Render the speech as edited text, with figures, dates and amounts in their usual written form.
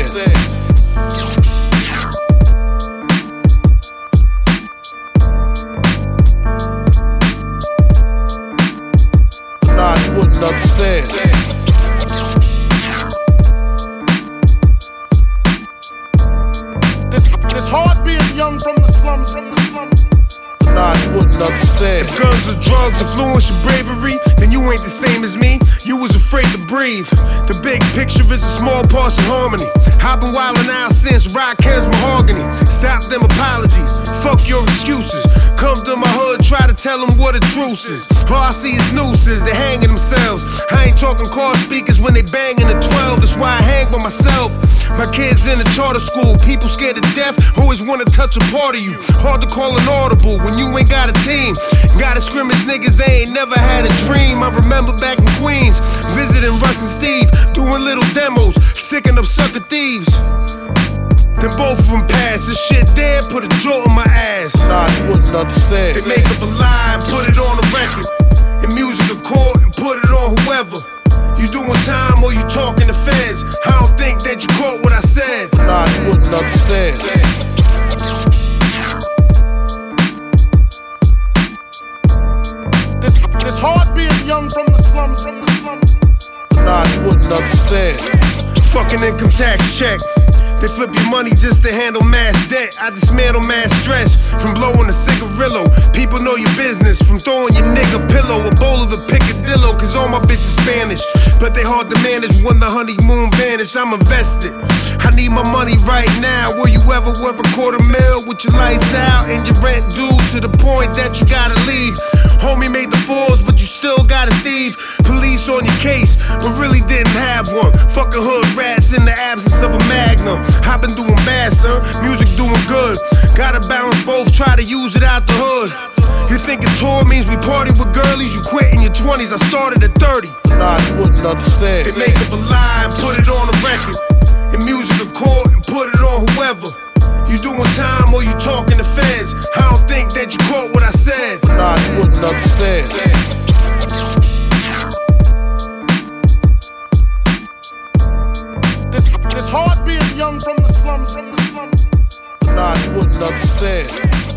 Nah, you wouldn't understand. It's hard being young from the slums, Nah, you wouldn't understand. If guns or drugs influence your bravery, then you ain't the same as me. You was afraid to breathe. The big picture is a small parts of harmony. I've been wildin' out since rock hands mahogany. Stop them apologies, fuck your excuses. Come to my hood, try to tell them what a truce is. All I see is nooses, they hanging themselves. I ain't talking car speakers when they banging the 12. That's why I hang by myself. My kids in a charter school, people scared to death, always wanna touch a part of you. Hard to call an audible when you ain't got a team. Gotta scrimmage niggas, they ain't never had a dream. I remember back in Queens, visiting Russ and Steve, doing little demos, sticking up sucker thieves. Then both of them passed, this shit dead, put a jolt in my ass. Nah, you wouldn't understand. They make up a lie and put it on the record. In music a court and put it on whoever. You doing time or you talking to feds? I don't think that you caught what I said. Nah, you wouldn't understand. It's hard being young from the slums, Nah, you wouldn't understand. Fucking income tax check. They flip your money just to handle mass debt. I dismantle mass stress from blowing a cigarillo. People know your business from throwing your nigga pillow. A bowl of the picadillo, cause all my bitches Spanish. But they hard to manage when the honeymoon vanish. I'm invested. I need my money right now. Will you ever worth $250,000 with your lights out and your rent due to the point that you gotta leave? Homie made the fours, but you still got a thief. Police on your case, but really didn't have one. Fucking hood rats in the absence of a magnum. I've been doing bad, son. Music doing good. Gotta balance both, try to use it out the hood. You think a tour means we party with girlies? You quit in your 20s, I started at 30. Nah, you wouldn't understand. They make up a lie and put it on the record. In music a court and put it on whoever. You doing time or you talking to feds? I don't think that you caught what I said. Nah, you wouldn't understand. It's hard being young from the slums, Nah, you wouldn't understand.